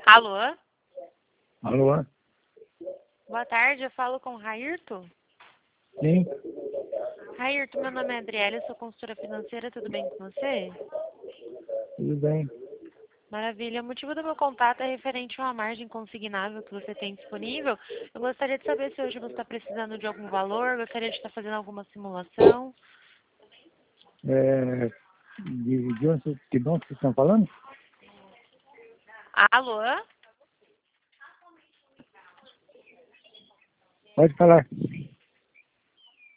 Alô? Alô? Boa tarde, eu falo com o Rairto. Sim, Rairto, meu nome é Adriele, eu sou consultora financeira, tudo bem com você? tudo bem. Maravilha. O motivo do meu contato é referente a uma margem consignável que você tem disponível. Eu gostaria de saber se hoje você está precisando de algum valor, gostaria de estar fazendo alguma simulação. De onde vocês estão falando? Alô? Pode falar.